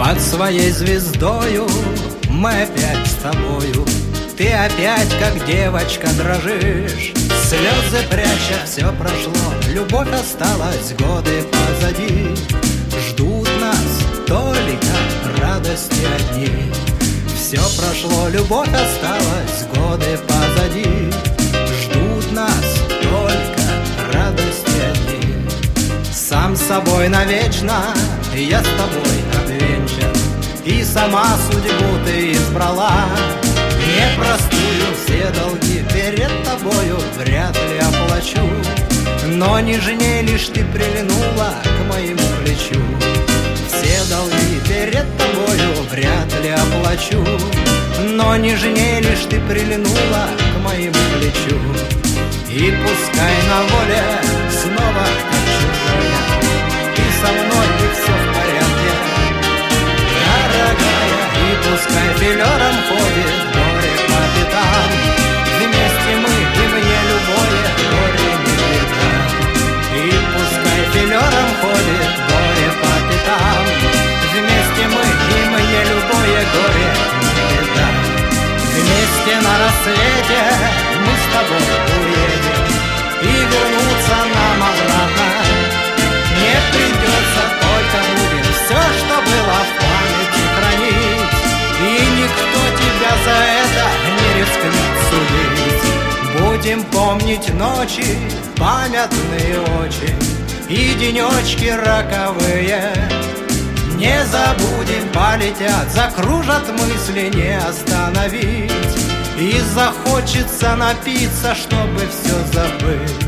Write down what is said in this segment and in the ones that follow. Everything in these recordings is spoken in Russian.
Под своей звездою мы опять с тобою. Ты опять, как девочка, дрожишь, слезы пряча, все прошло, любовь осталась, годы позади. Ждут нас только радости одни. Все прошло, любовь осталась, годы позади. Ждут нас только радости одни. Сам собой навечно я с тобой обвенчан, и сама судьбу ты избрала. Непростую все долги перед тобою вряд ли оплачу, но нежнее лишь ты прильнула к моему плечу. Все долги перед тобою вряд ли оплачу, но нежнее лишь ты прильнула к моему плечу. И пускай на воле снова как чужая, ты со мной, и все в порядке, дорогая. И пускай филером ходит горе по пятам, вместе мы, и мне любое горе не беда. И пускай филером ходит горе по пятам, вместе мы, и мне любое горе не беда. Вместе на рассвете мы с тобой уедем, и вернуться нам обратно не придется, только будем все, что было в памяти, хранить. И никто тебя за это не рискнет судить. Будем помнить ночи, памятные очень, и денечки роковые. Не забудем, полетят, закружат мысли, не остановить. И захочется напиться, чтобы все забыть.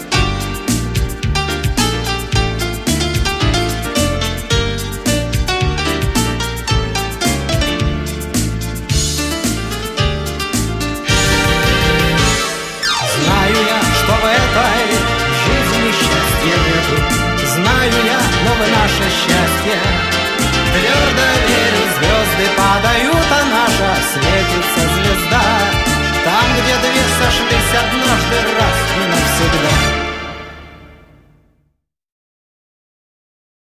Знаю я, что в этой жизни счастья нету. Знаю я, но в наше счастье